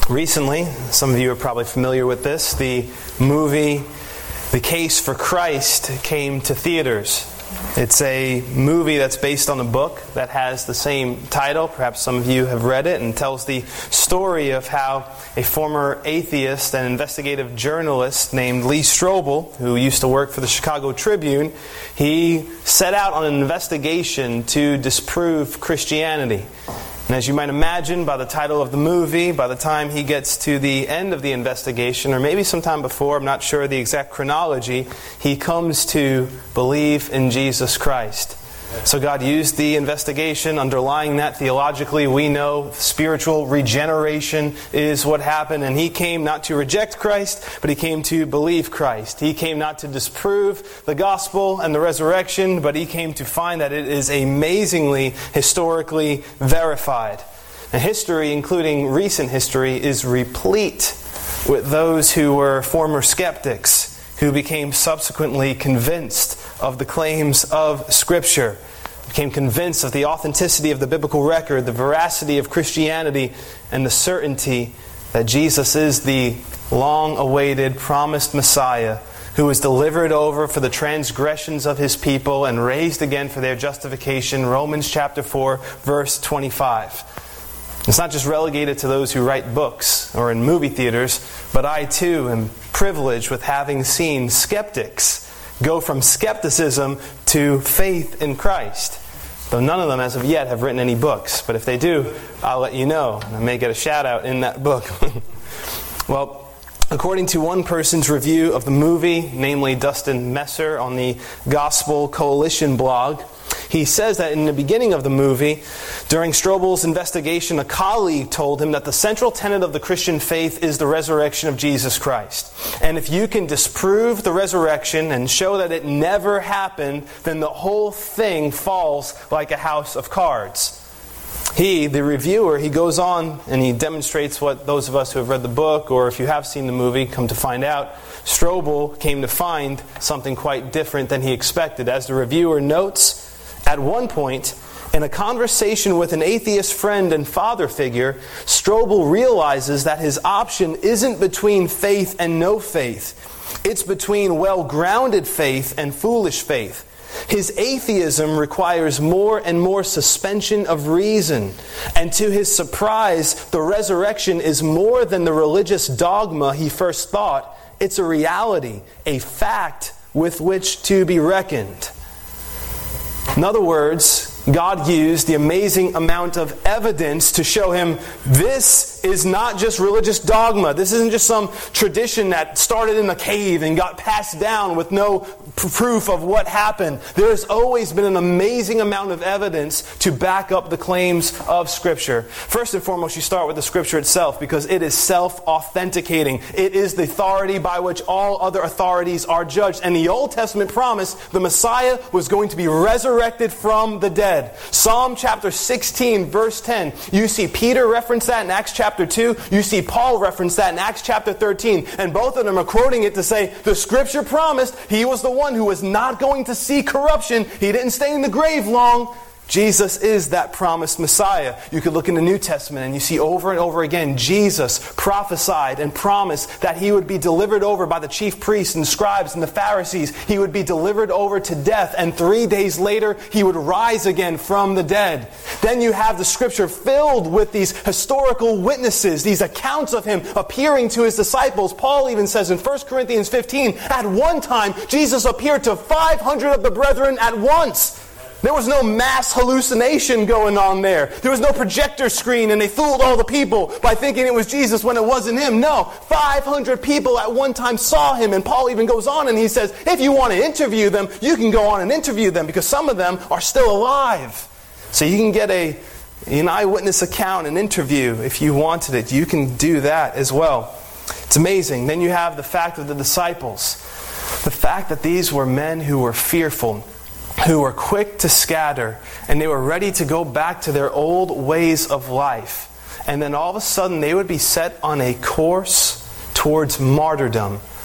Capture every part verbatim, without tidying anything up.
Recently, some of you are probably familiar with this, the movie The Case for Christ came to theaters. It's a movie that's based on a book that has the same title. Perhaps some of you have read it, and tells the story of how a former atheist and investigative journalist named Lee Strobel, who used to work for the Chicago Tribune, he set out on an investigation to disprove Christianity. And as you might imagine by the title of the movie, by the time he gets to the end of the investigation, or maybe sometime before, I'm not sure the exact chronology, he comes to believe in Jesus Christ. So God used the investigation. Underlying that theologically, we know spiritual regeneration is what happened. And he came not to reject Christ, but he came to believe Christ. He came not to disprove the gospel and the resurrection, but he came to find that it is amazingly, historically verified. And history, including recent history, is replete with those who were former skeptics, who became subsequently convinced of the claims of Scripture, became convinced of the authenticity of the biblical record, the veracity of Christianity, and the certainty that Jesus is the long-awaited, promised Messiah who was delivered over for the transgressions of His people and raised again for their justification. Romans chapter four, verse twenty-five. It's not just relegated to those who write books or in movie theaters, but I too am privileged with having seen skeptics go from skepticism to faith in Christ. Though none of them as of yet have written any books. But if they do, I'll let you know. I may get a shout out in that book. Well, according to one person's review of the movie, namely Dustin Messer on the Gospel Coalition blog, he says that in the beginning of the movie, during Strobel's investigation, a colleague told him that the central tenet of the Christian faith is the resurrection of Jesus Christ. And if you can disprove the resurrection and show that it never happened, then the whole thing falls like a house of cards. He, the reviewer, he goes on and he demonstrates what those of us who have read the book, or if you have seen the movie, come to find out, Strobel came to find something quite different than he expected. As the reviewer notes, at one point, in a conversation with an atheist friend and father figure, Strobel realizes that his option isn't between faith and no faith. It's between well-grounded faith and foolish faith. His atheism requires more and more suspension of reason. And to his surprise, the resurrection is more than the religious dogma he first thought. It's a reality, a fact with which to be reckoned. In other words, God used the amazing amount of evidence to show him this is not just religious dogma. This isn't just some tradition that started in a cave and got passed down with no proof of what happened. There has always been an amazing amount of evidence to back up the claims of Scripture. First and foremost, you start with the Scripture itself because it is self-authenticating. It is the authority by which all other authorities are judged. And the Old Testament promised the Messiah was going to be resurrected from the dead. Psalm chapter sixteen, verse ten. You see Peter reference that in Acts chapter two. You see Paul reference that in Acts chapter thirteen. And both of them are quoting it to say, the Scripture promised he was the one who was not going to see corruption. He didn't stay in the grave long. Jesus is that promised Messiah. You could look in the New Testament and you see over and over again Jesus prophesied and promised that he would be delivered over by the chief priests and scribes and the Pharisees. He would be delivered over to death, and three days later he would rise again from the dead. Then you have the Scripture filled with these historical witnesses, these accounts of him appearing to his disciples. Paul even says in First Corinthians fifteen, at one time Jesus appeared to five hundred of the brethren at once. There was no mass hallucination going on there. There was no projector screen and they fooled all the people by thinking it was Jesus when it wasn't him. No, five hundred people at one time saw him. And Paul even goes on and he says, if you want to interview them, you can go on and interview them because some of them are still alive. So you can get a, an eyewitness account, an interview if you wanted it. You can do that as well. It's amazing. Then you have the fact of the disciples. The fact that these were men who were fearful, who were quick to scatter, and they were ready to go back to their old ways of life. And then all of a sudden they would be set on a course towards martyrdom.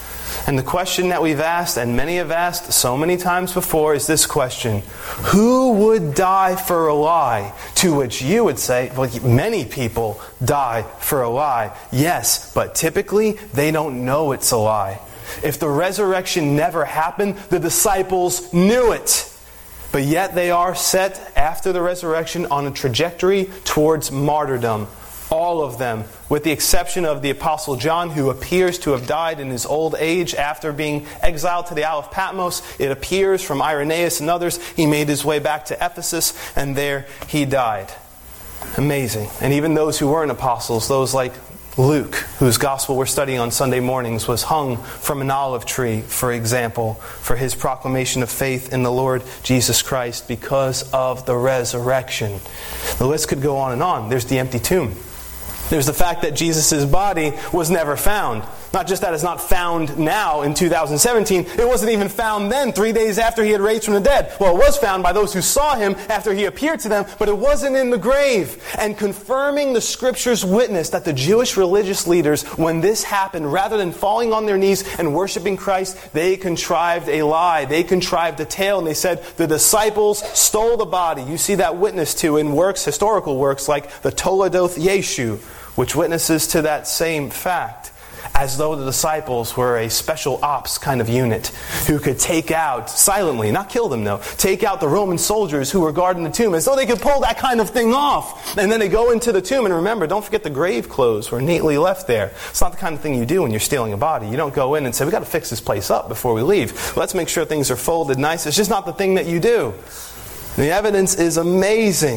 And the question that we've asked, and many have asked so many times before, is this question: who would die for a lie? To which you would say, well, many people die for a lie. Yes, but typically they don't know it's a lie. If the resurrection never happened, the disciples knew it. But yet they are set after the resurrection on a trajectory towards martyrdom. All of them, with the exception of the Apostle John, who appears to have died in his old age after being exiled to the Isle of Patmos. It appears from Irenaeus and others, he made his way back to Ephesus, and there he died. Amazing. And even those who weren't apostles, those like Luke, whose gospel we're studying on Sunday mornings, was hung from an olive tree, for example, for his proclamation of faith in the Lord Jesus Christ because of the resurrection. The list could go on and on. There's the empty tomb. There's the fact that Jesus' body was never found. Not just that it's not found now in two thousand seventeen, it wasn't even found then, three days after he had raised from the dead. Well, it was found by those who saw him after he appeared to them, but it wasn't in the grave. And confirming the Scripture's witness that the Jewish religious leaders, when this happened, rather than falling on their knees and worshiping Christ, they contrived a lie. They contrived a tale, and they said the disciples stole the body. You see that witness to in works, historical works like the Toledoth Yeshu, which witnesses to that same fact, as though the disciples were a special ops kind of unit who could take out, silently, not kill them though, take out the Roman soldiers who were guarding the tomb, as though they could pull that kind of thing off. And then they go into the tomb, and remember, don't forget the grave clothes were neatly left there. It's not the kind of thing you do when you're stealing a body. You don't go in and say, we've got to fix this place up before we leave. Let's make sure things are folded nice. It's just not the thing that you do. The evidence is amazing.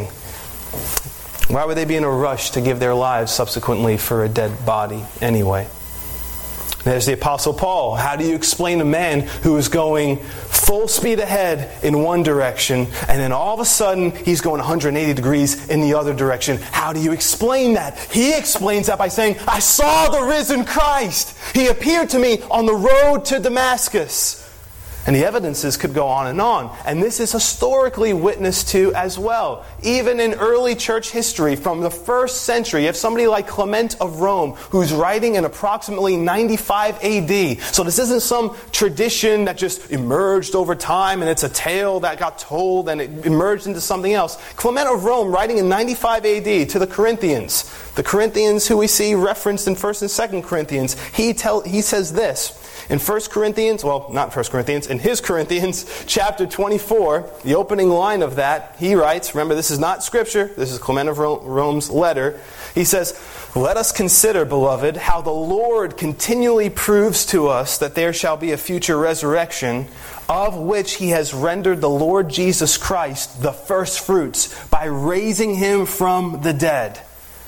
Why would they be in a rush to give their lives subsequently for a dead body anyway? There's the Apostle Paul. How do you explain a man who is going full speed ahead in one direction, and then all of a sudden he's going one hundred eighty degrees in the other direction? How do you explain that? He explains that by saying, I saw the risen Christ. He appeared to me on the road to Damascus. And the evidences could go on and on. And this is historically witnessed to as well. Even in early church history, from the first century, you have somebody like Clement of Rome, who's writing in approximately ninety-five A D. So this isn't some tradition that just emerged over time, and it's a tale that got told and it emerged into something else. Clement of Rome, writing in ninety-five A D to the Corinthians, the Corinthians who we see referenced in First and Second Corinthians, he tell he says this. In First Corinthians, well, not First Corinthians, in his Corinthians, chapter twenty-four, the opening line of that, he writes, remember this is not Scripture, this is Clement of Rome's letter, he says, let us consider, beloved, how the Lord continually proves to us that there shall be a future resurrection, of which he has rendered the Lord Jesus Christ the first fruits, by raising him from the dead.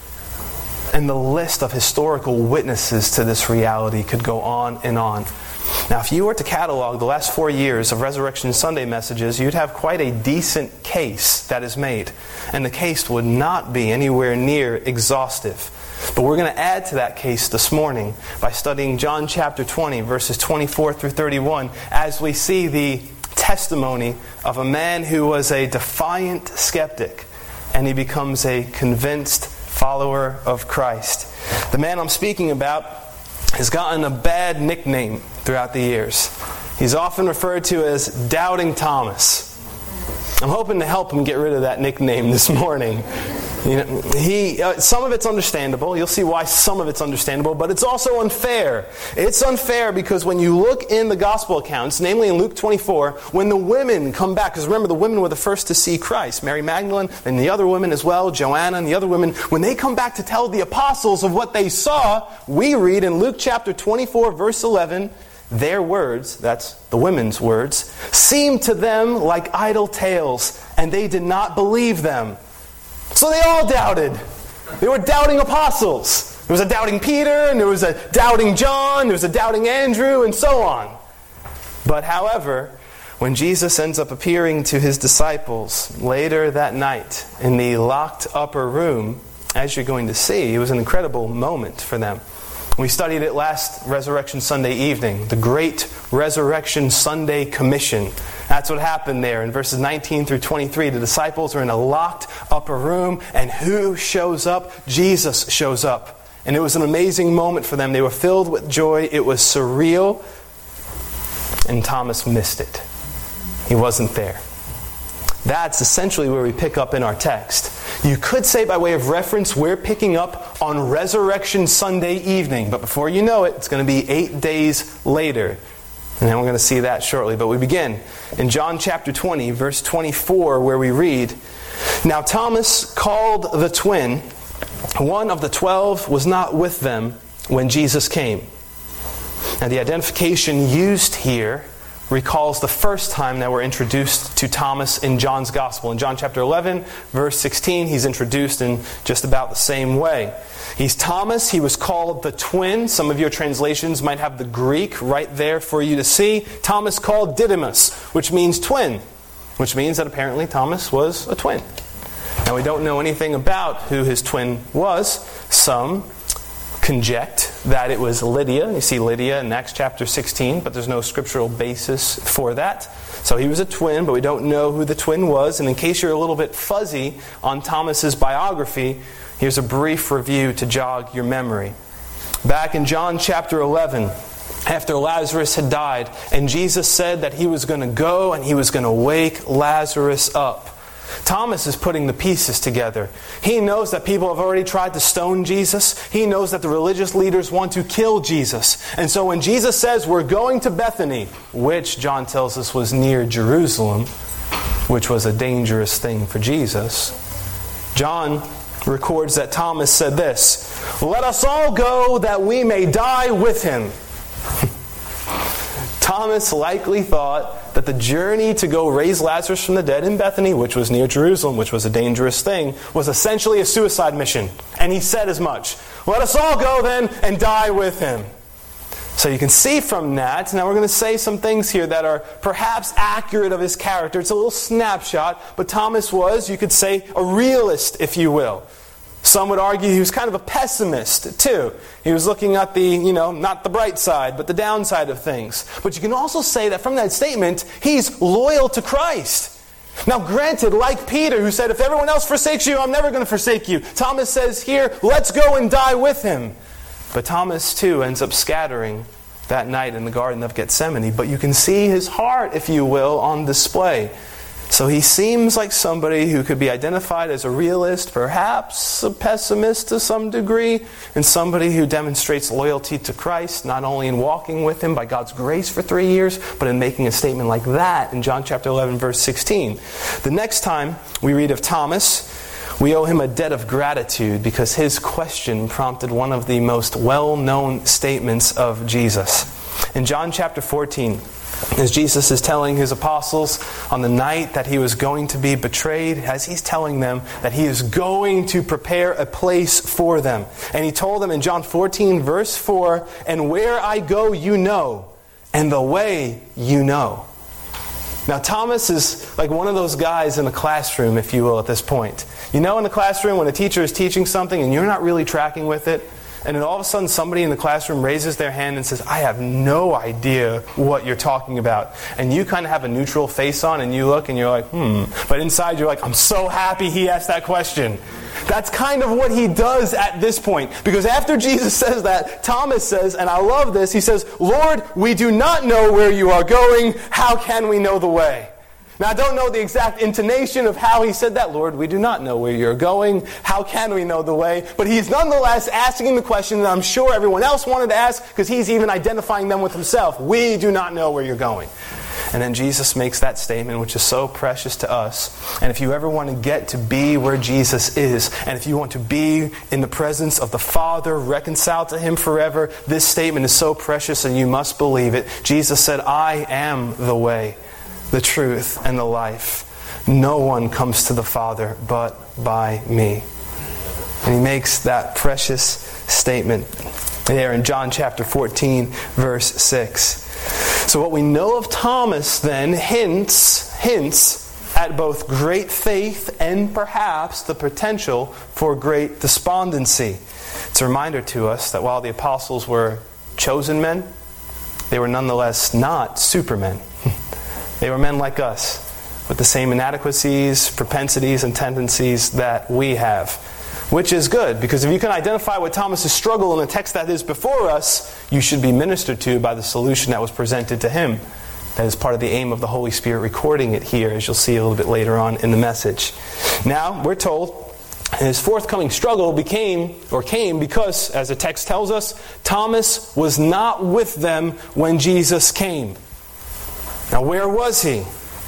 And the list of historical witnesses to this reality could go on and on. Now, if you were to catalog the last four years of Resurrection Sunday messages, you'd have quite a decent case that is made. And the case would not be anywhere near exhaustive. But we're going to add to that case this morning by studying John chapter twenty, verses twenty-four through thirty-one, as we see the testimony of a man who was a defiant skeptic, and he becomes a convinced follower of Christ. The man I'm speaking about has gotten a bad nickname throughout the years. He's often referred to as Doubting Thomas. I'm hoping to help him get rid of that nickname this morning. You know, he, uh, some of it's understandable. You'll see why some of it's understandable, but it's also unfair. It's unfair because when you look in the gospel accounts, namely in Luke twenty-four, when the women come back, because remember the women were the first to see Christ, Mary Magdalene and the other women as well, Joanna and the other women, when they come back to tell the apostles of what they saw, we read in Luke chapter twenty-four, verse eleven, their words, that's the women's words, seemed to them like idle tales, and they did not believe them. So they all doubted. They were doubting apostles. There was a doubting Peter, and there was a doubting John, there was a doubting Andrew, and so on. But however, when Jesus ends up appearing to his disciples later that night in the locked upper room, as you're going to see, it was an incredible moment for them. We studied it last Resurrection Sunday evening, the Great Resurrection Sunday Commission. That's what happened there in verses nineteen through twenty-three. The disciples are in a locked upper room, and who shows up? Jesus shows up. And it was an amazing moment for them. They were filled with joy. It was surreal. and Thomas missed it. He wasn't there. That's essentially where we pick up in our text. You could say by way of reference, we're picking up on Resurrection Sunday evening. But before you know it, it's going to be eight days later. And then we're going to see that shortly. But we begin in John chapter twenty, verse twenty-four, where we read, "Now Thomas, called the twin, one of the twelve, was not with them when Jesus came." Now the identification used here recalls the first time that we're introduced to Thomas in John's Gospel. In John chapter eleven, verse sixteen, he's introduced in just about the same way. He's Thomas. He was called the twin. Some of your translations might have the Greek right there for you to see. Thomas called Didymus, which means twin, which means that apparently Thomas was a twin. Now we don't know anything about who his twin was. Some conject that it was Lydia. You see Lydia in Acts chapter sixteen, but there's no scriptural basis for that. So he was a twin, but we don't know who the twin was. And in case you're a little bit fuzzy on Thomas's biography, here's a brief review to jog your memory. Back in John chapter eleven, after Lazarus had died, and Jesus said that he was going to go and he was going to wake Lazarus up, Thomas is putting the pieces together. He knows that people have already tried to stone Jesus. He knows that the religious leaders want to kill Jesus. And so when Jesus says, we're going to Bethany, which John tells us was near Jerusalem, which was a dangerous thing for Jesus, John records that Thomas said this, "Let us all go that we may die with him." Thomas likely thought that the journey to go raise Lazarus from the dead in Bethany, which was near Jerusalem, which was a dangerous thing, was essentially a suicide mission. And he said as much. Let us all go then and die with him. So you can see from that, now we're going to say some things here that are perhaps accurate of his character. It's a little snapshot, but Thomas was, you could say, a realist, if you will. Some would argue he was kind of a pessimist, too. He was looking at the, you know, not the bright side, but the downside of things. But you can also say that from that statement, he's loyal to Christ. Now, granted, like Peter, who said, if everyone else forsakes you, I'm never going to forsake you. Thomas says here, let's go and die with him. But Thomas, too, ends up scattering that night in the Garden of Gethsemane. But you can see his heart, if you will, on display. So he seems like somebody who could be identified as a realist, perhaps a pessimist to some degree, and somebody who demonstrates loyalty to Christ, not only in walking with him by God's grace for three years, but in making a statement like that in John chapter eleven, verse sixteen. The next time we read of Thomas, we owe him a debt of gratitude because his question prompted one of the most well-known statements of Jesus. In John chapter fourteen, as Jesus is telling his apostles on the night that he was going to be betrayed, as he's telling them that he is going to prepare a place for them. And he told them in John fourteen, verse four, "And where I go you know, and the way you know." Now Thomas is like one of those guys in the classroom, if you will, at this point. You know in the classroom when a teacher is teaching something and you're not really tracking with it, and then all of a sudden somebody in the classroom raises their hand and says, I have no idea what you're talking about. And you kind of have a neutral face on and you look and you're like, hmm. But inside you're like, I'm so happy he asked that question. That's kind of what he does at this point. Because after Jesus says that, Thomas says, and I love this, he says, Lord, we do not know where you are going. How can we know the way? Now, I don't know the exact intonation of how he said that. Lord, we do not know where you're going. How can we know the way? But he's nonetheless asking the question that I'm sure everyone else wanted to ask because he's even identifying them with himself. We do not know where you're going. And then Jesus makes that statement, which is so precious to us. And if you ever want to get to be where Jesus is, and if you want to be in the presence of the Father, reconciled to Him forever, this statement is so precious and you must believe it. Jesus said, I am the way, the truth, and the life. No one comes to the Father but by me. And he makes that precious statement there in John chapter fourteen, verse six. So what we know of Thomas then hints, hints at both great faith and perhaps the potential for great despondency. It's a reminder to us that while the apostles were chosen men, they were nonetheless not supermen. They were men like us, with the same inadequacies, propensities, and tendencies that we have. Which is good, because if you can identify what Thomas's struggle in the text that is before us, you should be ministered to by the solution that was presented to him. That is part of the aim of the Holy Spirit recording it here, as you'll see a little bit later on in the message. Now, we're told his forthcoming struggle became, or came, because, as the text tells us, Thomas was not with them when Jesus came. Now, where was he?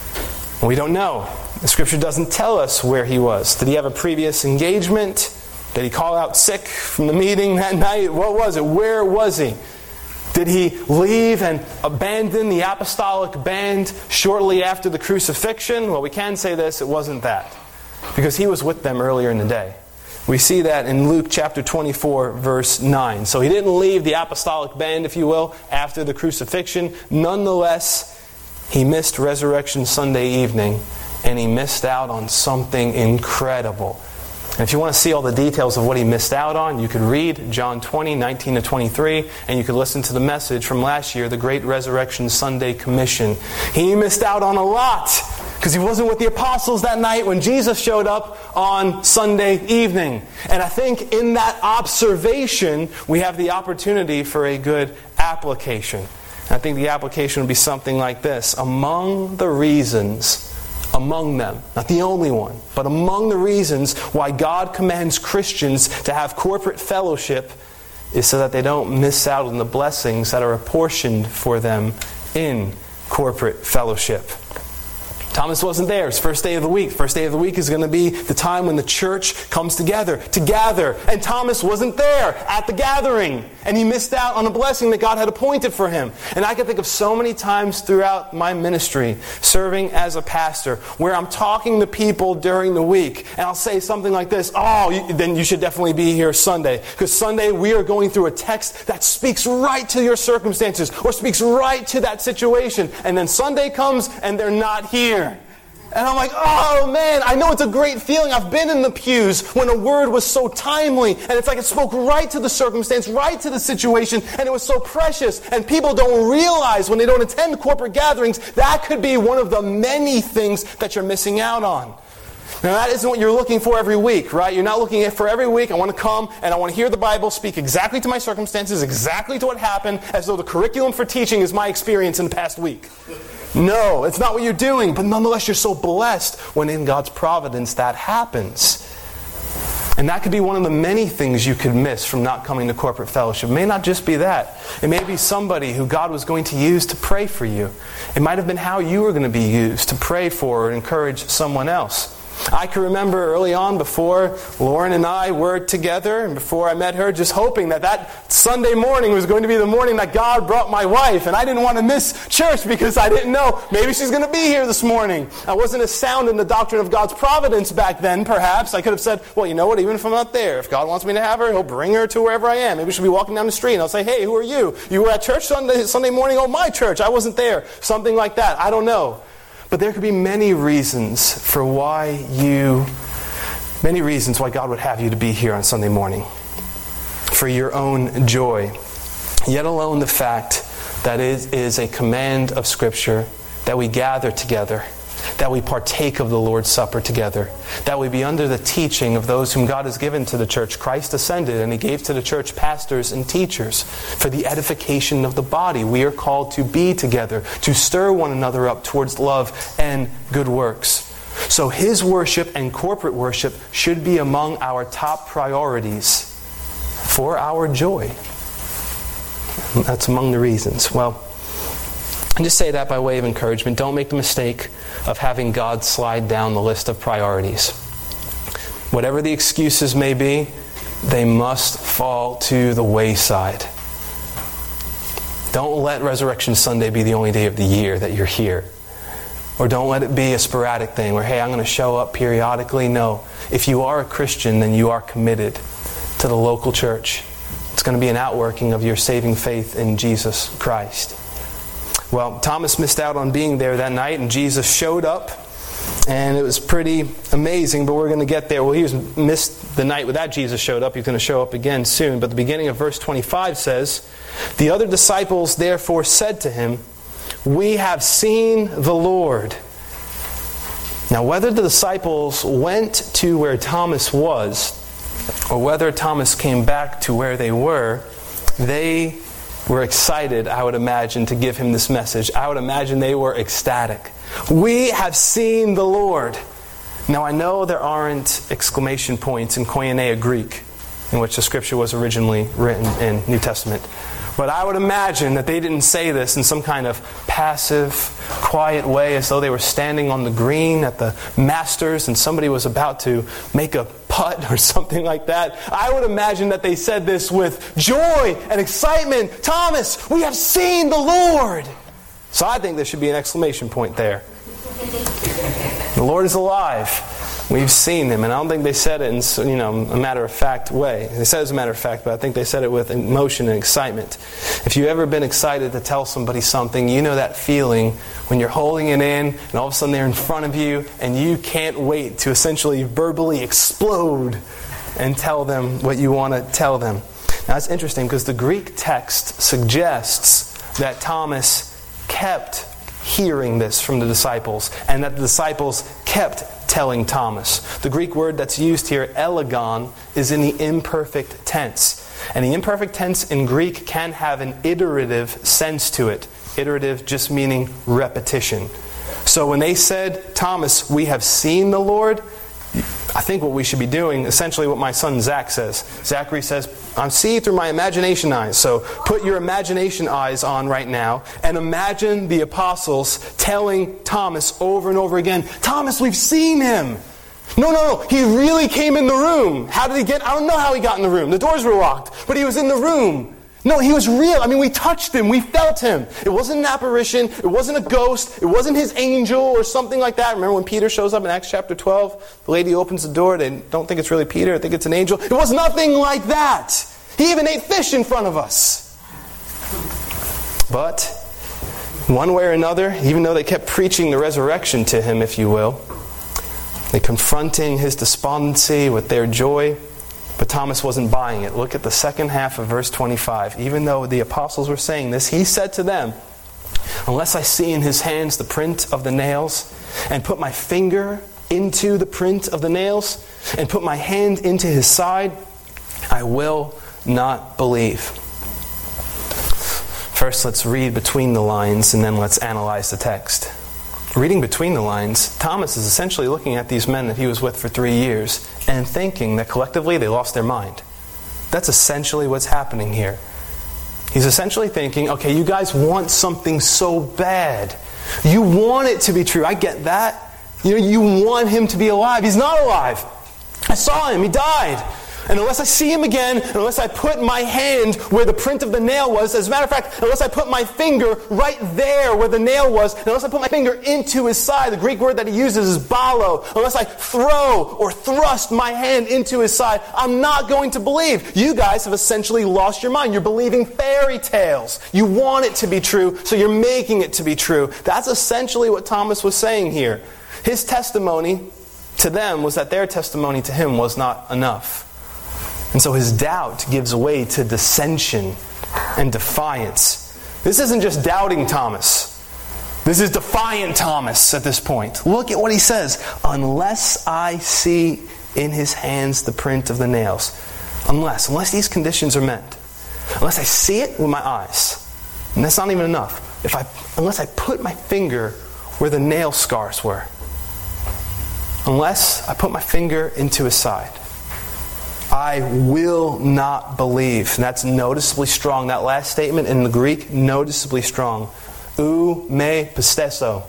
We don't know. The Scripture doesn't tell us where he was. Did he have a previous engagement? Did he call out sick from the meeting that night? What was it? Where was he? Did he leave and abandon the apostolic band shortly after the crucifixion? Well, we can say this, it wasn't that. Because he was with them earlier in the day. We see that in Luke chapter twenty-four, verse nine. So he didn't leave the apostolic band, if you will, after the crucifixion. Nonetheless, he missed Resurrection Sunday evening, and he missed out on something incredible. And if you want to see all the details of what he missed out on, you could read John twenty, nineteen to twenty-three, and you could listen to the message from last year, the Great Resurrection Sunday Commission. He missed out on a lot, because he wasn't with the apostles that night when Jesus showed up on Sunday evening. And I think in that observation, we have the opportunity for a good application. And I think the application would be something like this. Among the reasons, among them, not the only one, but among the reasons why God commands Christians to have corporate fellowship is so that they don't miss out on the blessings that are apportioned for them in corporate fellowship. Thomas wasn't there. It's first day of the week. First day of the week is going to be the time when the church comes together to gather. And Thomas wasn't there at the gathering. And he missed out on a blessing that God had appointed for him. And I can think of so many times throughout my ministry, serving as a pastor, where I'm talking to people during the week. And I'll say something like this, oh, then you should definitely be here Sunday. Because Sunday we are going through a text that speaks right to your circumstances. Or speaks right to that situation. And then Sunday comes and they're not here. And I'm like, oh man, I know it's a great feeling. I've been in the pews when a word was so timely. And it's like it spoke right to the circumstance, right to the situation. And it was so precious. And people don't realize when they don't attend corporate gatherings, that could be one of the many things that you're missing out on. Now that isn't what you're looking for every week, right? You're not looking for every week, I want to come and I want to hear the Bible speak exactly to my circumstances, exactly to what happened, as though the curriculum for teaching is my experience in the past week. No, it's not what you're doing, but nonetheless you're so blessed when in God's providence that happens. And that could be one of the many things you could miss from not coming to corporate fellowship. It may not just be that. It may be somebody who God was going to use to pray for you. It might have been how you were going to be used to pray for or encourage someone else. I can remember early on, before Lauren and I were together, and before I met her, just hoping that that Sunday morning was going to be the morning that God brought my wife. And I didn't want to miss church because I didn't know, maybe she's going to be here this morning. I wasn't as sound in the doctrine of God's providence back then, perhaps. I could have said, well, you know what, even if I'm not there, if God wants me to have her, He'll bring her to wherever I am. Maybe she'll be walking down the street, and I'll say, hey, who are you? You were at church Sunday, Sunday morning? Oh, my church. I wasn't there. Something like that. I don't know. But there could be many reasons for why you, many reasons why God would have you to be here on Sunday morning. For your own joy. Yet alone the fact that it is a command of Scripture that we gather together, that we partake of the Lord's Supper together, that we be under the teaching of those whom God has given to the church. Christ ascended and He gave to the church pastors and teachers for the edification of the body. We are called to be together, to stir one another up towards love and good works. So His worship and corporate worship should be among our top priorities for our joy. That's among the reasons. Well, I just say that by way of encouragement. Don't make the mistake of having God slide down the list of priorities. Whatever the excuses may be, they must fall to the wayside. Don't let Resurrection Sunday be the only day of the year that you're here. Or don't let it be a sporadic thing where, hey, I'm going to show up periodically. No. If you are a Christian, then you are committed to the local church. It's going to be an outworking of your saving faith in Jesus Christ. Well, Thomas missed out on being there that night, and Jesus showed up, and it was pretty amazing, but we're going to get there. Well, he was missed the night that Jesus showed up. He's going to show up again soon. But the beginning of verse twenty-five says, the other disciples therefore said to him, we have seen the Lord. Now, whether the disciples went to where Thomas was, or whether Thomas came back to where they were, they were excited, I would imagine, to give him this message. I would imagine they were ecstatic. We have seen the Lord. Now, I know there aren't exclamation points in Koinonia Greek, in which the scripture was originally written in New Testament. But I would imagine that they didn't say this in some kind of passive, quiet way, as though they were standing on the green at the Masters and somebody was about to make a putt or something like that. I would imagine that they said this with joy and excitement. Thomas, we have seen the Lord. So I think there should be an exclamation point there. The Lord is alive. We've seen Him. And I don't think they said it in, you know, a matter-of-fact way. They said it as a matter of fact, but I think they said it with emotion and excitement. If you've ever been excited to tell somebody something, you know that feeling when you're holding it in and all of a sudden they're in front of you and you can't wait to essentially verbally explode and tell them what you want to tell them. Now it's interesting because the Greek text suggests that Thomas kept hearing this from the disciples and that the disciples kept telling Thomas. The Greek word that's used here, elegon, is in the imperfect tense. And the imperfect tense in Greek can have an iterative sense to it. Iterative just meaning repetition. So when they said, Thomas, we have seen the Lord, I think what we should be doing, essentially what my son Zach says. Zachary says, I'm seeing through my imagination eyes. So put your imagination eyes on right now and imagine the apostles telling Thomas over and over again, Thomas, we've seen Him. No, no, no. He really came in the room. How did he get? I don't know how he got in the room. The doors were locked, but he was in the room. No, He was real. I mean, we touched Him. We felt Him. It wasn't an apparition. It wasn't a ghost. It wasn't His angel or something like that. Remember when Peter shows up in Acts chapter twelve? The lady opens the door. They don't think it's really Peter. They think it's an angel. It was nothing like that. He even ate fish in front of us. But one way or another, even though they kept preaching the resurrection to him, if you will, they confronting his despondency with their joy, but Thomas wasn't buying it. Look at the second half of verse twenty-five. Even though the apostles were saying this, he said to them, unless I see in His hands the print of the nails, and put my finger into the print of the nails, and put my hand into His side, I will not believe. First, let's read between the lines, and then let's analyze the text. Reading between the lines, Thomas is essentially looking at these men that he was with for three years and thinking that collectively they lost their mind. That's essentially what's happening here. He's essentially thinking, okay, you guys want something so bad. You want it to be true. I get that. You know, you want Him to be alive. He's not alive. I saw Him. He died. And unless I see Him again, and unless I put my hand where the print of the nail was, as a matter of fact, unless I put my finger right there where the nail was, and unless I put my finger into His side, the Greek word that he uses is balo, unless I throw or thrust my hand into His side, I'm not going to believe. You guys have essentially lost your mind. You're believing fairy tales. You want it to be true, so you're making it to be true. That's essentially what Thomas was saying here. His testimony to them was that their testimony to him was not enough. And so his doubt gives way to dissension and defiance. This isn't just doubting Thomas. This is defiant Thomas at this point. Look at what he says. Unless I see in His hands the print of the nails. Unless. Unless these conditions are met. Unless I see it with my eyes. And that's not even enough. If I, unless I put my finger where the nail scars were. Unless I put my finger into His side. I will not believe. And that's noticeably strong. That last statement in the Greek, noticeably strong. Ou me pisteso.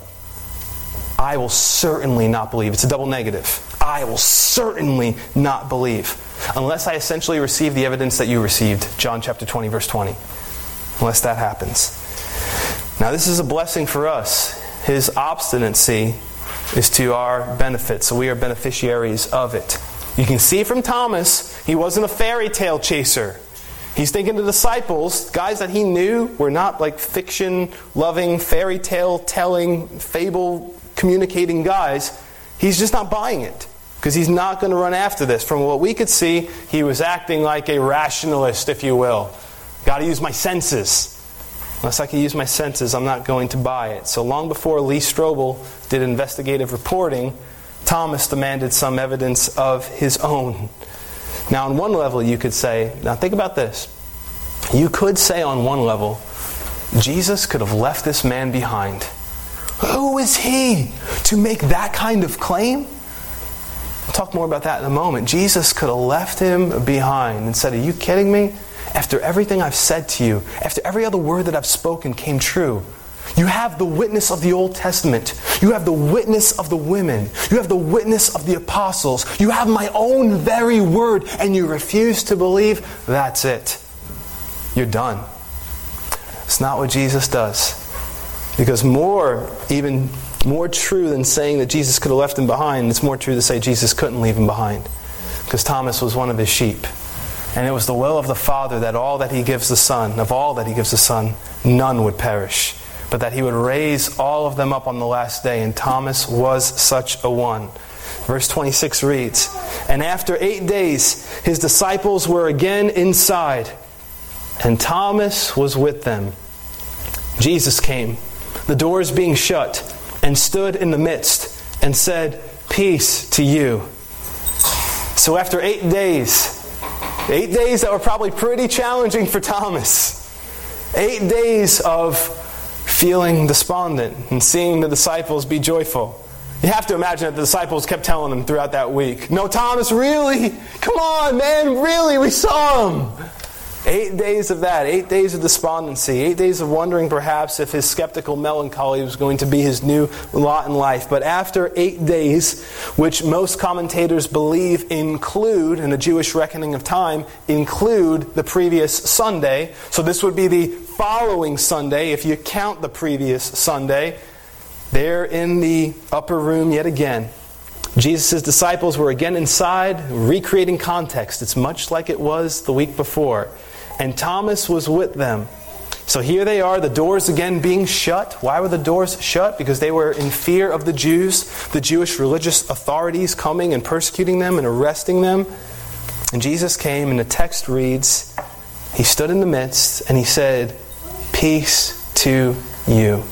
I will certainly not believe. It's a double negative. I will certainly not believe. Unless I essentially receive the evidence that you received. John chapter twenty, verse twenty. Unless that happens. Now this is a blessing for us. His obstinacy is to our benefit. So we are beneficiaries of it. You can see from Thomas, he wasn't a fairy tale chaser. He's thinking the disciples, guys that he knew were not like fiction-loving, fairy tale-telling, fable-communicating guys. He's just not buying it. Because he's not going to run after this. From what we could see, he was acting like a rationalist, if you will. Got to use my senses. Unless I can use my senses, I'm not going to buy it. So long before Lee Strobel did investigative reporting, Thomas demanded some evidence of his own. Now, on one level, you could say, now think about this. You could say on one level, Jesus could have left this man behind. Who is he to make that kind of claim? We'll talk more about that in a moment. Jesus could have left him behind and said, are you kidding me? After everything I've said to you, after every other word that I've spoken came true, you have the witness of the Old Testament. You have the witness of the women. You have the witness of the apostles. You have my own very word, and you refuse to believe? That's it. You're done. It's not what Jesus does. Because more, even more true than saying that Jesus could have left him behind, it's more true to say Jesus couldn't leave him behind. Because Thomas was one of his sheep. And it was the will of the Father that all that he gives the Son, of all that he gives the Son, none would perish, but that he would raise all of them up on the last day. And Thomas was such a one. Verse twenty-six reads, and after eight days his disciples were again inside, and Thomas was with them. Jesus came, the doors being shut, and stood in the midst, and said, peace to you. So after eight days, eight days that were probably pretty challenging for Thomas, eight days of feeling despondent and seeing the disciples be joyful. You have to imagine that the disciples kept telling him throughout that week, no, Thomas, really? Come on, man, really? We saw him. Eight days of that, eight days of despondency, eight days of wondering perhaps if his skeptical melancholy was going to be his new lot in life. But after eight days, which most commentators believe include, in the Jewish reckoning of time, include the previous Sunday. So this would be the following Sunday, if you count the previous Sunday. They're in the upper room yet again. Jesus' disciples were again inside, recreating context. It's much like it was the week before. And Thomas was with them. So here they are, the doors again being shut. Why were the doors shut? Because they were in fear of the Jews, the Jewish religious authorities coming and persecuting them and arresting them. And Jesus came, and the text reads, he stood in the midst and he said, peace to you.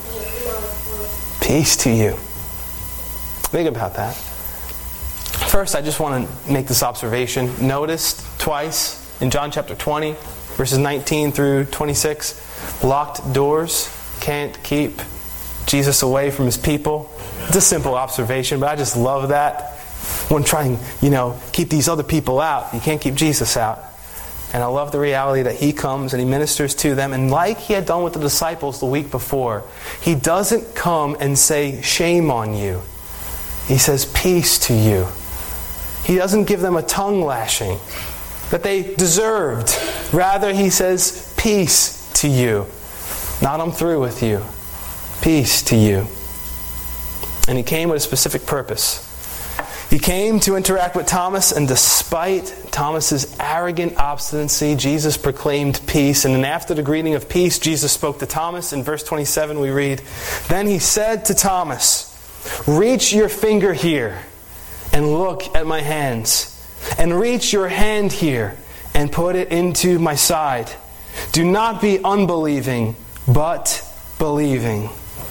Peace to you. Think about that. First, I just want to make this observation. Notice twice in John chapter twenty, verses nineteen through twenty-six, locked doors can't keep Jesus away from his people. It's a simple observation, but I just love that. When trying, you know, keep these other people out, you can't keep Jesus out. And I love the reality that he comes and he ministers to them. And like he had done with the disciples the week before, he doesn't come and say, shame on you. He says, peace to you. He doesn't give them a tongue lashing that they deserved. Rather, he says, peace to you. Not I'm through with you. Peace to you. And he came with a specific purpose. He came to interact with Thomas, and despite Thomas's arrogant obstinacy, Jesus proclaimed peace. And then after the greeting of peace, Jesus spoke to Thomas. In verse twenty-seven we read, then he said to Thomas, reach your finger here and look at my hands. And reach your hand here and put it into my side. Do not be unbelieving, but believing.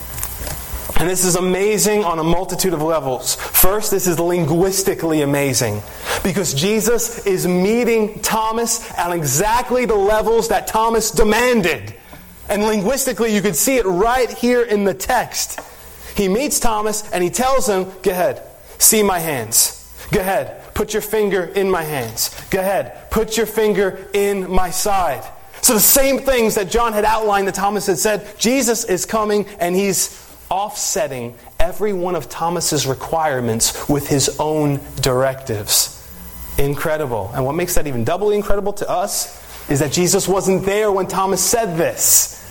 And this is amazing on a multitude of levels. First, this is linguistically amazing, because Jesus is meeting Thomas at exactly the levels that Thomas demanded. And linguistically, you could see it right here in the text. He meets Thomas and he tells him, go ahead, see my hands. Go ahead, put your finger in my hands. Go ahead, put your finger in my side. So the same things that John had outlined that Thomas had said, Jesus is coming and he's offsetting every one of Thomas's requirements with his own directives. Incredible. And what makes that even doubly incredible to us is that Jesus wasn't there when Thomas said this.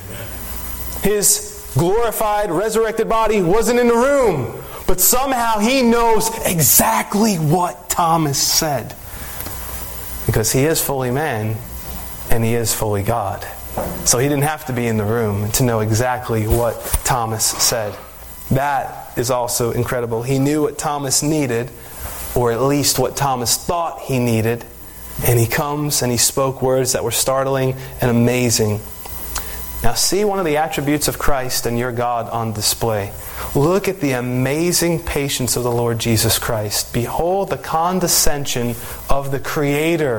His glorified, resurrected body wasn't in the room. But somehow he knows exactly what Thomas said. Because he is fully man and he is fully God. So he didn't have to be in the room to know exactly what Thomas said. That is also incredible. He knew what Thomas needed, or at least what Thomas thought he needed. And he comes and he spoke words that were startling and amazing. Now see one of the attributes of Christ and your God on display. Look at the amazing patience of the Lord Jesus Christ. Behold the condescension of the Creator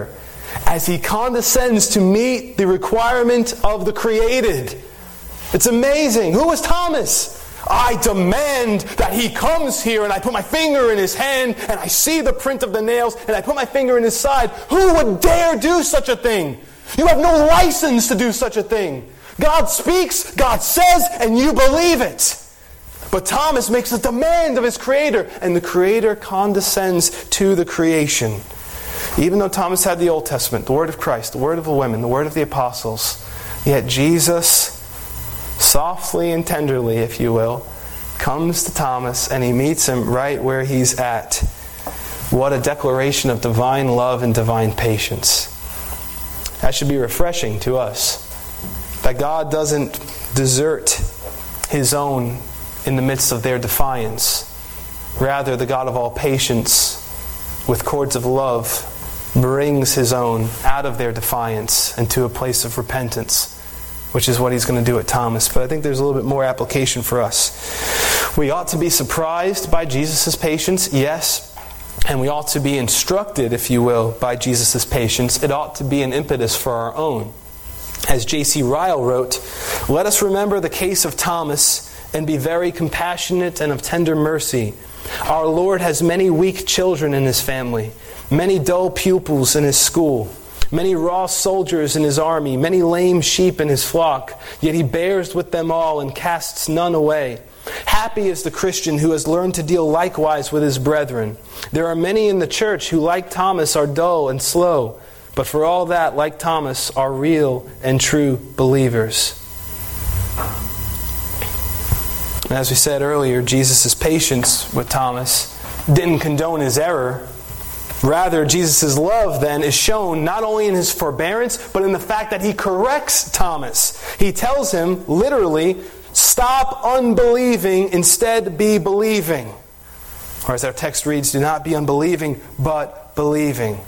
as he condescends to meet the requirement of the created. It's amazing. Who was Thomas? I demand that he comes here, and I put my finger in his hand, and I see the print of the nails, and I put my finger in his side. Who would dare do such a thing? You have no license to do such a thing. God speaks, God says, and you believe it. But Thomas makes a demand of his Creator, and the Creator condescends to the creation. Even though Thomas had the Old Testament, the Word of Christ, the Word of the women, the Word of the apostles, yet Jesus, softly and tenderly, if you will, comes to Thomas and he meets him right where he's at. What a declaration of divine love and divine patience. That should be refreshing to us. That God doesn't desert His own in the midst of their defiance. Rather, the God of all patience, with cords of love, brings His own out of their defiance and to a place of repentance, which is what He's going to do at Thomas. But I think there's a little bit more application for us. We ought to be surprised by Jesus' patience, yes. And we ought to be instructed, if you will, by Jesus' patience. It ought to be an impetus for our own. As J C Ryle wrote, "Let us remember the case of Thomas and be very compassionate and of tender mercy. Our Lord has many weak children in His family, many dull pupils in His school, many raw soldiers in His army, many lame sheep in His flock, yet He bears with them all and casts none away. Happy is the Christian who has learned to deal likewise with his brethren. There are many in the church who, like Thomas, are dull and slow, but for all that, like Thomas, are real and true believers." And as we said earlier, Jesus' patience with Thomas didn't condone his error. Rather, Jesus' love then is shown not only in His forbearance, but in the fact that He corrects Thomas. He tells him, literally, stop unbelieving, instead be believing. Or as our text reads, do not be unbelieving, but believing.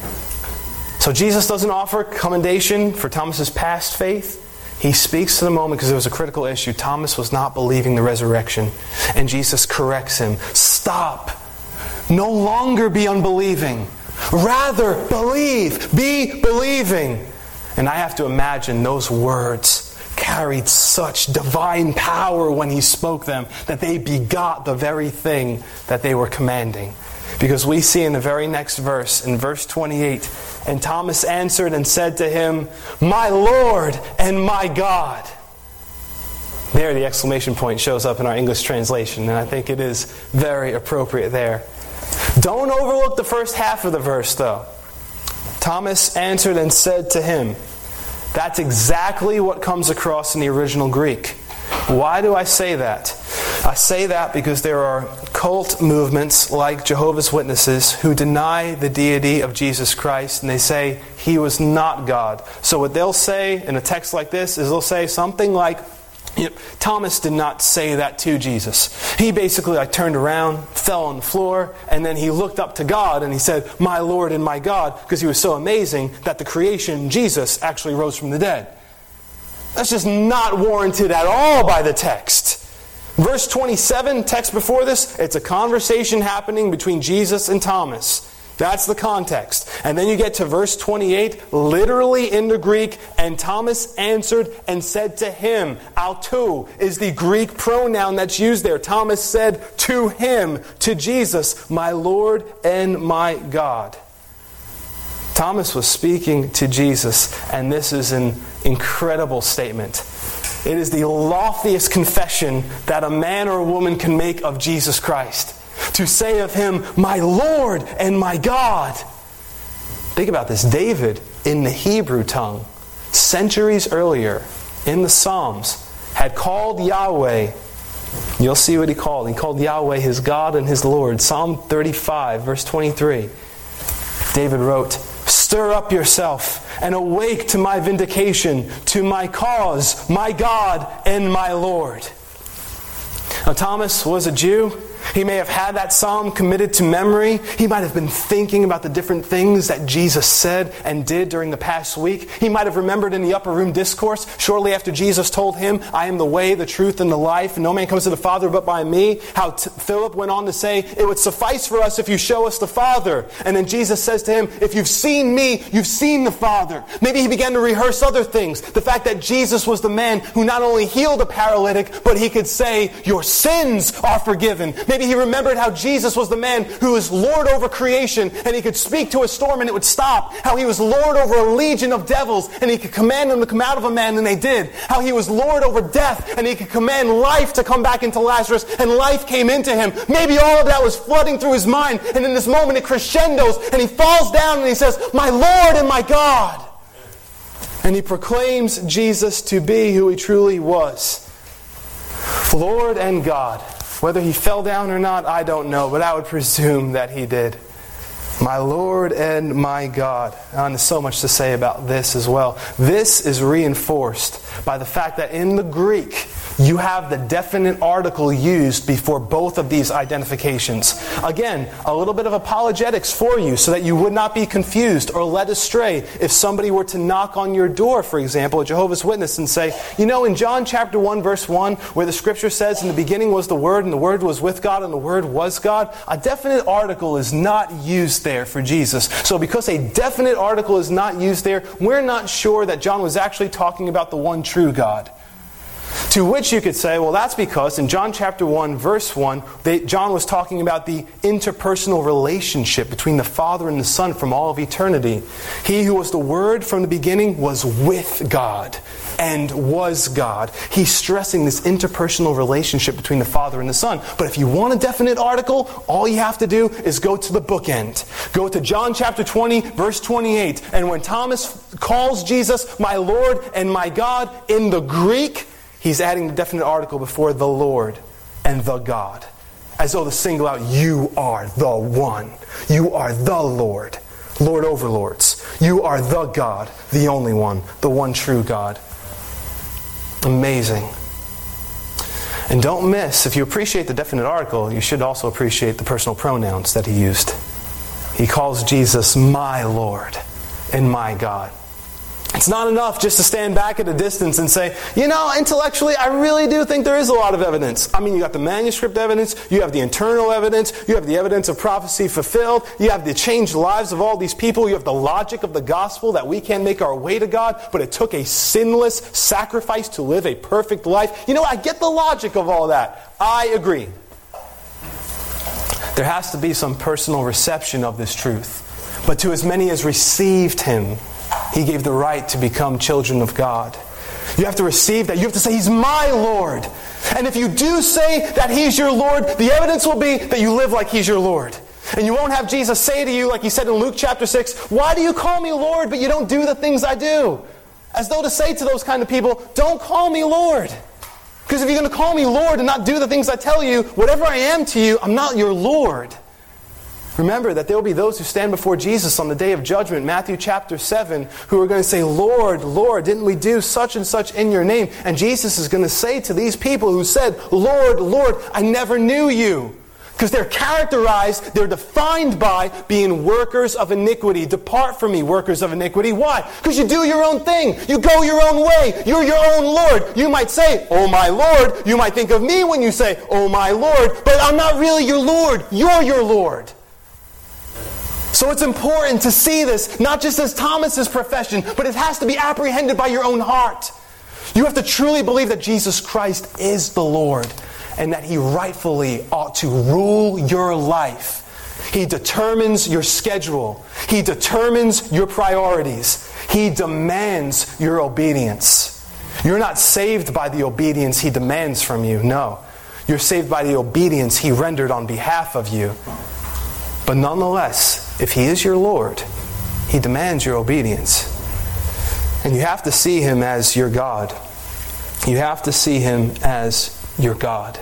So Jesus doesn't offer commendation for Thomas's past faith. He speaks to the moment because it was a critical issue. Thomas was not believing the resurrection. And Jesus corrects him. Stop. No longer be unbelieving. Rather, believe. Be believing. And I have to imagine those words carried such divine power when He spoke them that they begot the very thing that they were commanding. Because we see in the very next verse, in verse twenty-eight, "And Thomas answered and said to Him, My Lord and my God." There the exclamation point shows up in our English translation, and I think it is very appropriate there. Don't overlook the first half of the verse, though. Thomas answered and said to Him. That's exactly what comes across in the original Greek. Why do I say that? I say that because there are cult movements like Jehovah's Witnesses who deny the deity of Jesus Christ, and they say He was not God. So what they'll say in a text like this is they'll say something like, you know, Thomas did not say that to Jesus. He basically like turned around, fell on the floor, and then he looked up to God and he said, My Lord and my God, because he was so amazing that the creation, Jesus, actually rose from the dead. That's just not warranted at all by the text. Verse twenty-seven, text before this, it's a conversation happening between Jesus and Thomas. That's the context. And then you get to verse twenty-eight, literally in the Greek, and Thomas answered and said to him. Autou is the Greek pronoun that's used there. Thomas said to Him, to Jesus, My Lord and my God. Thomas was speaking to Jesus, and this is an incredible statement. It is the loftiest confession that a man or a woman can make of Jesus Christ. To say of Him, My Lord and my God. Think about this. David, in the Hebrew tongue, centuries earlier, in the Psalms, had called Yahweh. You'll see what he called. He called Yahweh His God and His Lord. Psalm thirty-five, verse twenty-three. David wrote, Stir up yourself and awake to my vindication, to my cause, my God and my Lord. Now Thomas was a Jew. He may have had that psalm committed to memory. He might have been thinking about the different things that Jesus said and did during the past week. He might have remembered in the upper room discourse, shortly after Jesus told him, I am the way, the truth, and the life, and no man comes to the Father but by me, how t- Philip went on to say, it would suffice for us if you show us the Father. And then Jesus says to him, if you've seen me, you've seen the Father. Maybe he began to rehearse other things. The fact that Jesus was the man who not only healed a paralytic, but he could say, your sins are forgiven. Maybe he remembered how Jesus was the man who was Lord over creation, and he could speak to a storm and it would stop. How he was Lord over a legion of devils, and he could command them to come out of a man, and they did. How he was Lord over death, and he could command life to come back into Lazarus, and life came into him. Maybe all of that was flooding through his mind, and in this moment it crescendos, and he falls down and he says, my Lord and my God. And he proclaims Jesus to be who he truly was. Lord and God. Whether he fell down or not, I don't know, but I would presume that he did. My Lord and my God. And there's so much to say about this as well. This is reinforced by the fact that in the Greek, you have the definite article used before both of these identifications. Again, a little bit of apologetics for you so that you would not be confused or led astray if somebody were to knock on your door, for example, a Jehovah's Witness, and say, you know, in John chapter one, verse one, where the scripture says, in the beginning was the Word, and the Word was with God, and the Word was God, a definite article is not used there for Jesus. So because a definite article is not used there, we're not sure that John was actually talking about the one true God. To which you could say, well, that's because in John chapter one, verse one, they, John was talking about the interpersonal relationship between the Father and the Son from all of eternity. He who was the Word from the beginning was with God and was God. He's stressing this interpersonal relationship between the Father and the Son. But if you want a definite article, all you have to do is go to the bookend. Go to John chapter twenty, verse twenty-eight. And when Thomas calls Jesus my Lord and my God in the Greek, he's adding the definite article before the Lord and the God. As though to single out, you are the one. You are the Lord. Lord over lords. You are the God, the only one, the one true God. Amazing. And don't miss, if you appreciate the definite article, you should also appreciate the personal pronouns that he used. He calls Jesus my Lord and my God. It's not enough just to stand back at a distance and say, you know, intellectually, I really do think there is a lot of evidence. I mean, you got the manuscript evidence, you have the internal evidence, you have the evidence of prophecy fulfilled, you have the changed lives of all these people, you have the logic of the gospel that we can't make our way to God, but it took a sinless sacrifice to live a perfect life. You know, I get the logic of all that. I agree. There has to be some personal reception of this truth. But to as many as received Him, He gave the right to become children of God. You have to receive that. You have to say, He's my Lord. And if you do say that He's your Lord, the evidence will be that you live like He's your Lord. And you won't have Jesus say to you, like He said in Luke chapter six, why do you call me Lord, but you don't do the things I do? As though to say to those kind of people, don't call me Lord. Because if you're going to call me Lord and not do the things I tell you, whatever I am to you, I'm not your Lord. Remember that there will be those who stand before Jesus on the day of judgment, Matthew chapter seven, who are going to say, Lord, Lord, didn't we do such and such in your name? And Jesus is going to say to these people who said, Lord, Lord, I never knew you. Because they're characterized, they're defined by being workers of iniquity. Depart from me, workers of iniquity. Why? Because you do your own thing. You go your own way. You're your own Lord. You might say, oh my Lord. You might think of me when you say, oh my Lord. But I'm not really your Lord. You're your Lord. So it's important to see this, not just as Thomas's profession, but it has to be apprehended by your own heart. You have to truly believe that Jesus Christ is the Lord and that He rightfully ought to rule your life. He determines your schedule. He determines your priorities. He demands your obedience. You're not saved by the obedience He demands from you. No. You're saved by the obedience He rendered on behalf of you. But nonetheless, if He is your Lord, He demands your obedience. And you have to see Him as your God. You have to see Him as your God.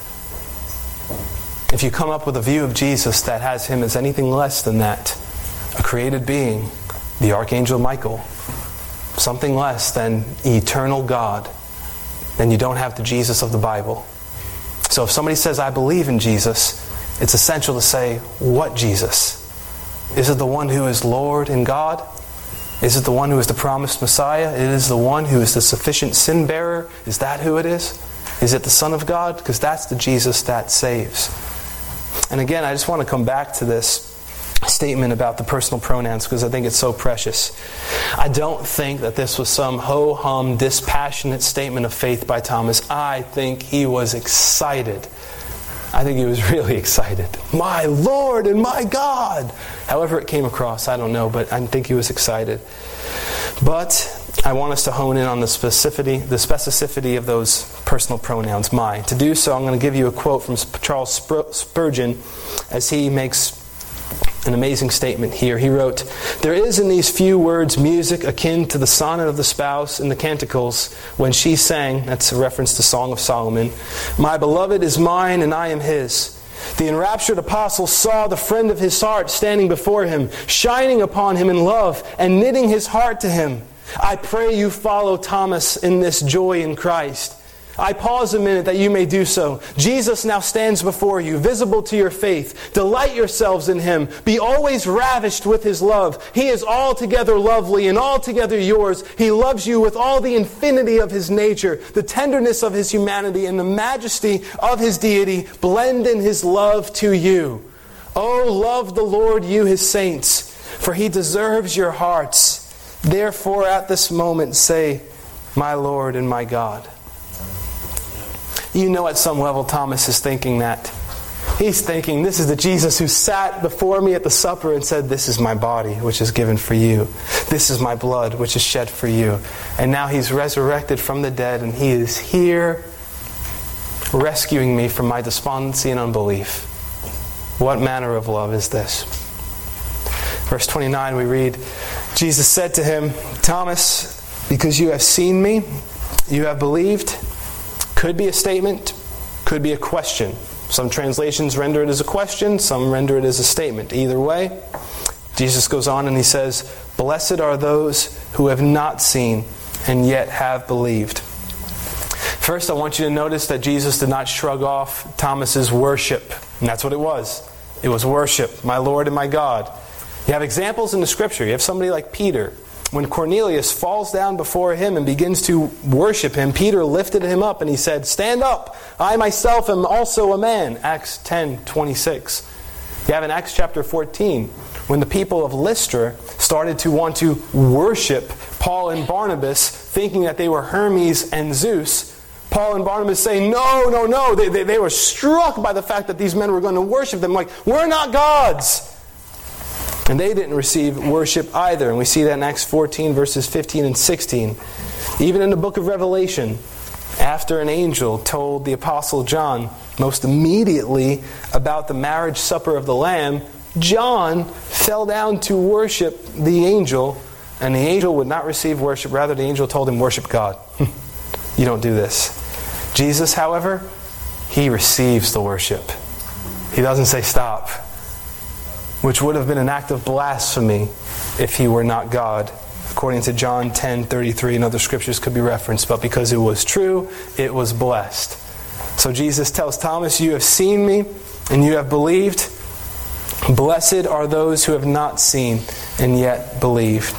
If you come up with a view of Jesus that has Him as anything less than that, a created being, the Archangel Michael, something less than eternal God, then you don't have the Jesus of the Bible. So if somebody says, I believe in Jesus, it's essential to say, what Jesus? Is it the one who is Lord and God? Is it the one who is the promised Messiah? It is the one who is the sufficient sin bearer? Is that who it is? Is it the Son of God? Because that's the Jesus that saves. And again, I just want to come back to this statement about the personal pronouns because I think it's so precious. I don't think that this was some ho-hum, dispassionate statement of faith by Thomas. I think he was excited. I think he was really excited. My Lord and my God! However it came across, I don't know, but I think he was excited. But I want us to hone in on the specificity, the specificity of those personal pronouns, my. To do so, I'm going to give you a quote from Charles Spurgeon as he makes an amazing statement here. He wrote, "There is in these few words music akin to the sonnet of the spouse in the Canticles when she sang," that's a reference to Song of Solomon, "My beloved is mine and I am his." The enraptured apostle saw the friend of his heart standing before him, shining upon him in love and knitting his heart to him. I pray you follow Thomas in this joy in Christ. I pause a minute that you may do so. Jesus now stands before you, visible to your faith. Delight yourselves in Him. Be always ravished with His love. He is altogether lovely and altogether yours. He loves you with all the infinity of His nature, the tenderness of His humanity, and the majesty of His deity blend in His love to you. Oh, love the Lord, you His saints, for He deserves your hearts. Therefore, at this moment, say, my Lord and my God. You know at some level Thomas is thinking that. He's thinking, this is the Jesus who sat before me at the supper and said, this is my body, which is given for you. This is my blood, which is shed for you. And now He's resurrected from the dead, and He is here rescuing me from my despondency and unbelief. What manner of love is this? Verse twenty-nine, we read, Jesus said to him, Thomas, because you have seen me, you have believed. Could be a statement, could be a question. Some translations render it as a question, some render it as a statement. Either way, Jesus goes on and He says, blessed are those who have not seen and yet have believed. First, I want you to notice that Jesus did not shrug off Thomas's worship. And that's what it was. It was worship, my Lord and my God. You have examples in the Scripture. You have somebody like Peter. When Cornelius falls down before him and begins to worship him, Peter lifted him up and he said, stand up, I myself am also a man. Acts ten twenty-six. You have in Acts chapter fourteen, when the people of Lystra started to want to worship Paul and Barnabas, thinking that they were Hermes and Zeus, Paul and Barnabas say, no, no, no. They, they, they were struck by the fact that these men were going to worship them. Like, we're not gods. And they didn't receive worship either. And we see that in Acts fourteen, verses fifteen and sixteen. Even in the book of Revelation, after an angel told the Apostle John, most immediately, about the marriage supper of the Lamb, John fell down to worship the angel, and the angel would not receive worship. Rather, the angel told him, worship God. You don't do this. Jesus, however, He receives the worship. He doesn't say stop, which would have been an act of blasphemy if He were not God, according to John ten thirty-three, and other scriptures could be referenced. But because it was true, it was blessed. So Jesus tells Thomas, you have seen me and you have believed. Blessed are those who have not seen and yet believed.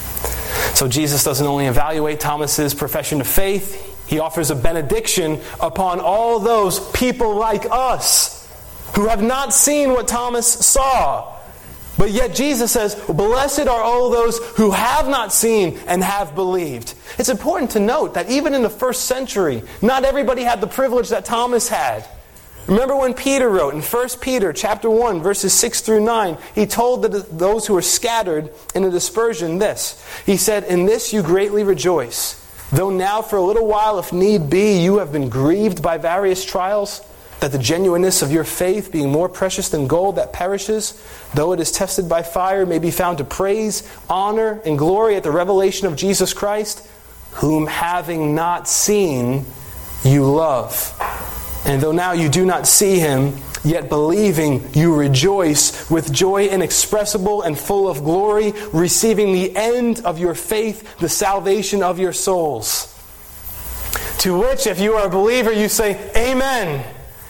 So Jesus doesn't only evaluate Thomas's profession of faith, He offers a benediction upon all those people like us who have not seen what Thomas saw. But yet Jesus says, blessed are all those who have not seen and have believed. It's important to note that even in the first century, not everybody had the privilege that Thomas had. Remember when Peter wrote in First Peter chapter one, verses six through nine, he told the, those who were scattered in the dispersion this. He said, in this you greatly rejoice, though now for a little while, if need be, you have been grieved by various trials, that the genuineness of your faith, being more precious than gold that perishes, though it is tested by fire, may be found to praise, honor, and glory at the revelation of Jesus Christ, whom having not seen, you love. And though now you do not see Him, yet believing you rejoice with joy inexpressible and full of glory, receiving the end of your faith, the salvation of your souls. To which, if you are a believer, you say, Amen.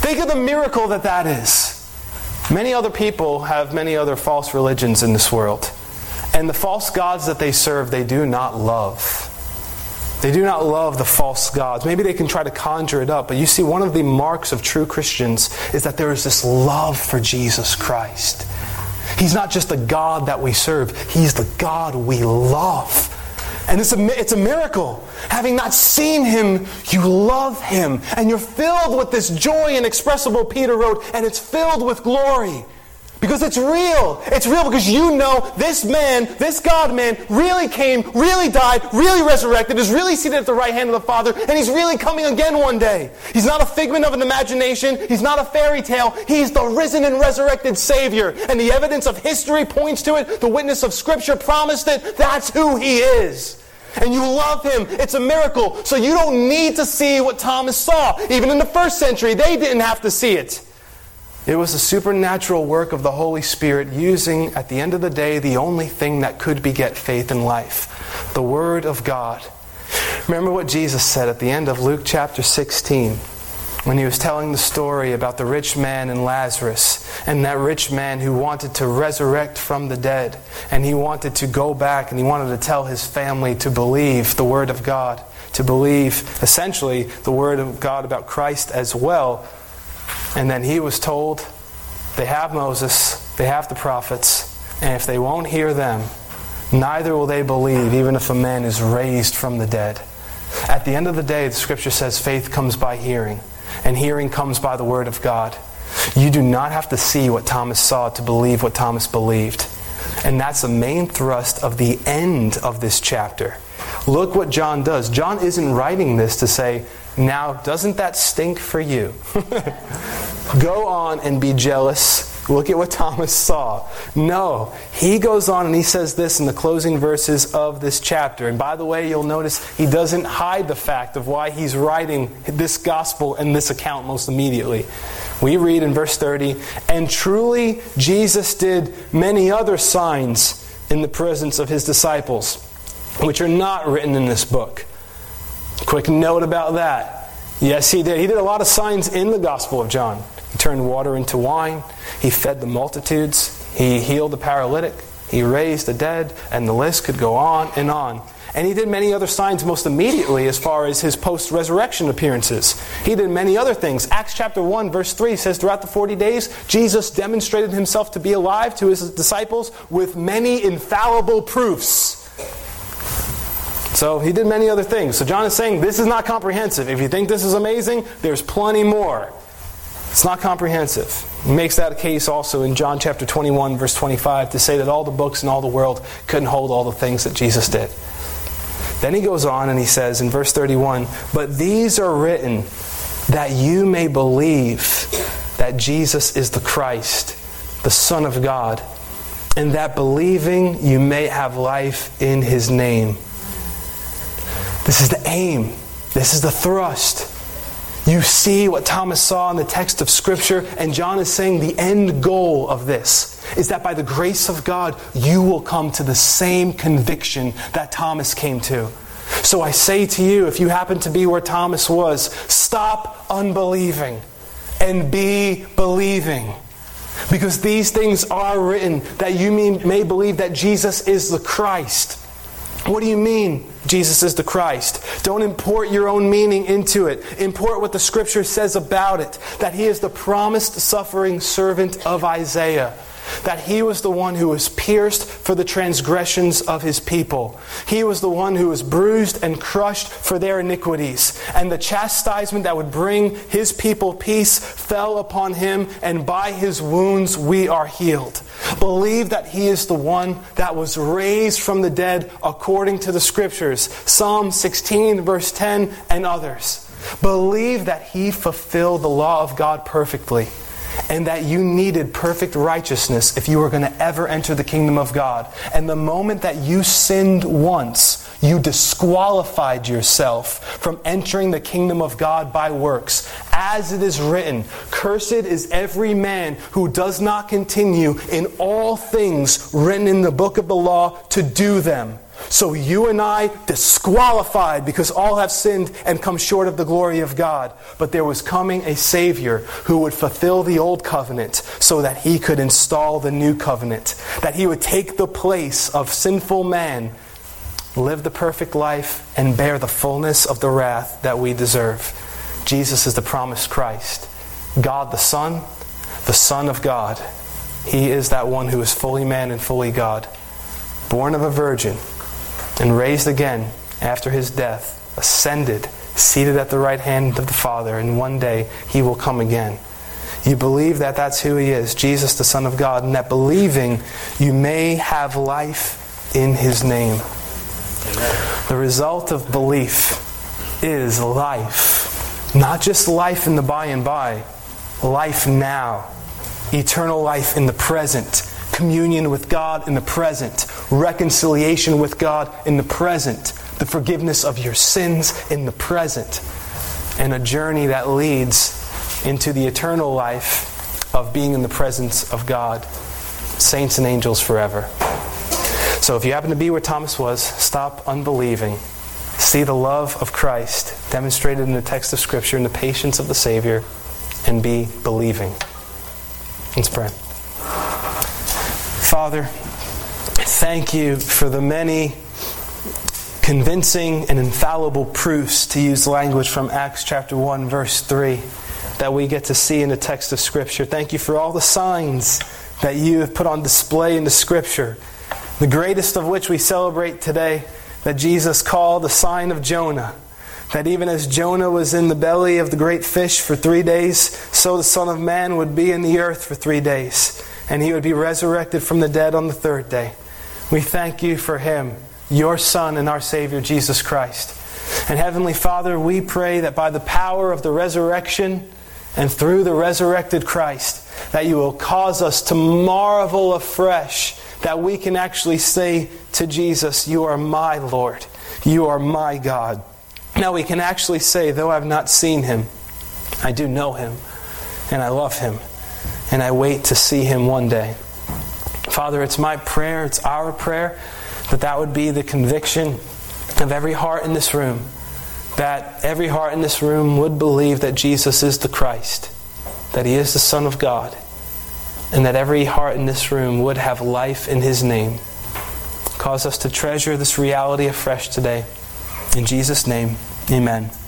Think of the miracle that that is. Many other people have many other false religions in this world. And the false gods that they serve, they do not love. They do not love the false gods. Maybe they can try to conjure it up. But you see, one of the marks of true Christians is that there is this love for Jesus Christ. He's not just the God that we serve. He's the God we love. And it's a, it's a miracle. Having not seen Him, you love Him. And you're filled with this joy inexpressible, Peter wrote, and it's filled with glory. Because it's real. It's real because you know this man, this God-man, really came, really died, really resurrected, is really seated at the right hand of the Father, and He's really coming again one day. He's not a figment of an imagination. He's not a fairy tale. He's the risen and resurrected Savior. And the evidence of history points to it. The witness of Scripture promised it. That's who He is. And you love Him. It's a miracle. So you don't need to see what Thomas saw. Even in the first century, they didn't have to see it. It was a supernatural work of the Holy Spirit using, at the end of the day, the only thing that could beget faith and life. The Word of God. Remember what Jesus said at the end of Luke chapter sixteen, when He was telling the story about the rich man and Lazarus, and that rich man who wanted to resurrect from the dead, and he wanted to go back and he wanted to tell his family to believe the Word of God, to believe essentially the Word of God about Christ as well. And then he was told, they have Moses, they have the prophets, and if they won't hear them, neither will they believe, even if a man is raised from the dead. At the end of the day, the Scripture says faith comes by hearing, and hearing comes by the Word of God. You do not have to see what Thomas saw to believe what Thomas believed. And that's the main thrust of the end of this chapter. Look what John does. John isn't writing this to say, now, doesn't that stink for you? Go on and be jealous. Look at what Thomas saw. No, he goes on and he says this in the closing verses of this chapter. And by the way, you'll notice he doesn't hide the fact of why he's writing this gospel and this account most immediately. We read in verse thirty, and truly Jesus did many other signs in the presence of His disciples, which are not written in this book. Quick note about that. Yes, He did. He did a lot of signs in the Gospel of John. He turned water into wine. He fed the multitudes. He healed the paralytic. He raised the dead. And the list could go on and on. And He did many other signs most immediately as far as His post-resurrection appearances. He did many other things. Acts chapter one verse three says, throughout the forty days, Jesus demonstrated Himself to be alive to His disciples with many infallible proofs. So He did many other things. So John is saying this is not comprehensive. If you think this is amazing, there's plenty more. It's not comprehensive. He makes that a case also in John chapter twenty-one, verse twenty-five, to say that all the books in all the world couldn't hold all the things that Jesus did. Then he goes on and he says in verse thirty-one, but these are written that you may believe that Jesus is the Christ, the Son of God, and that believing you may have life in His name. This is the aim. This is the thrust. You see what Thomas saw in the text of Scripture, and John is saying the end goal of this is that by the grace of God, you will come to the same conviction that Thomas came to. So I say to you, if you happen to be where Thomas was, stop unbelieving and be believing. Because these things are written that you may believe that Jesus is the Christ. What do you mean, Jesus is the Christ? Don't import your own meaning into it. Import what the Scripture says about it. That He is the promised suffering servant of Isaiah. That He was the one who was pierced for the transgressions of His people. He was the one who was bruised and crushed for their iniquities. And the chastisement that would bring His people peace fell upon Him, and by His wounds we are healed. Believe that He is the one that was raised from the dead according to the Scriptures. Psalm sixteen verse ten and others. Believe that He fulfilled the law of God perfectly, and that you needed perfect righteousness if you were going to ever enter the kingdom of God. And the moment that you sinned once, you disqualified yourself from entering the kingdom of God by works. As it is written, cursed is every man who does not continue in all things written in the book of the law to do them. So you and I, disqualified because all have sinned and come short of the glory of God. But there was coming a Savior who would fulfill the old covenant so that he could install the new covenant. That he would take the place of sinful man, live the perfect life, and bear the fullness of the wrath that we deserve. Jesus is the promised Christ. God the Son, the Son of God. He is that one who is fully man and fully God. Born of a virgin and raised again after his death, ascended, seated at the right hand of the Father, and one day he will come again. You believe that that's who he is, Jesus the Son of God, and that believing you may have life in his name. The result of belief is life. Not just life in the by and by, life now. Eternal life in the present. Communion with God in the present. Reconciliation with God in the present. The forgiveness of your sins in the present. And a journey that leads into the eternal life of being in the presence of God. Saints and angels forever. So if you happen to be where Thomas was, stop unbelieving. See the love of Christ demonstrated in the text of Scripture and the patience of the Savior, and be believing. Let's pray. Father, thank you for the many convincing and infallible proofs, to use language from Acts chapter one, verse three, that we get to see in the text of Scripture. Thank you for all the signs that you have put on display in the Scripture, the greatest of which we celebrate today, that Jesus called the sign of Jonah. That even as Jonah was in the belly of the great fish for three days, so the Son of Man would be in the earth for three days. And he would be resurrected from the dead on the third day. We thank you for him, your Son and our Savior, Jesus Christ. And Heavenly Father, we pray that by the power of the resurrection and through the resurrected Christ, that you will cause us to marvel afresh, that we can actually say to Jesus, you are my Lord, you are my God. Now we can actually say, though I have not seen him, I do know him, and I love him, and I wait to see him one day. Father, it's my prayer, it's our prayer, that that would be the conviction of every heart in this room, that every heart in this room would believe that Jesus is the Christ, that he is the Son of God, and that every heart in this room would have life in his name. Cause us to treasure this reality afresh today. In Jesus' name, amen.